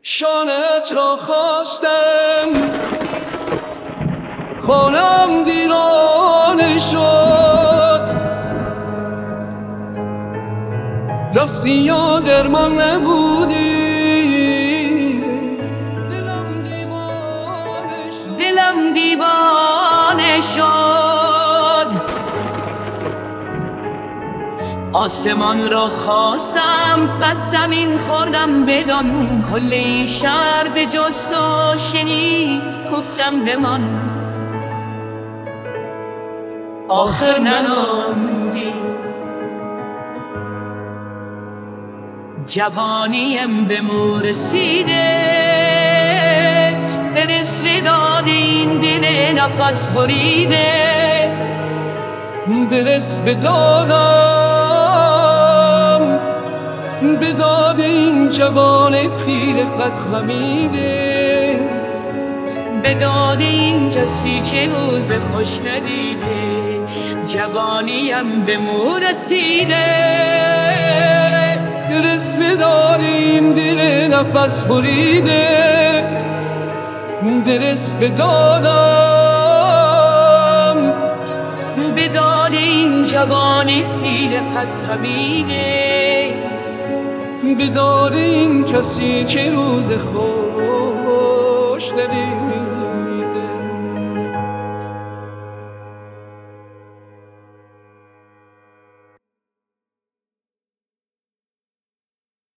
شانت را خواستم خانم ویرانه شد، رفتی یا درمان نبودی. دلم دیوانه شد، آسمان را خواستم قد زمین خوردم بدان. کل شهر به جست و شنید گفتم بمان، آخر نناندی. جوانیم به مو رسیده، برس وداد این دل نفس بریده. برس به دادم، به داد این جوان پیر قد خمیده، به داد این کسی که روز خوش ندیده. جوانیم به مو رسیده، برس به داد این دل نفس بریده. برس به دادم، به داد این جوان پیر قد خمیده. به داد این کسی که روز خوش ندیده.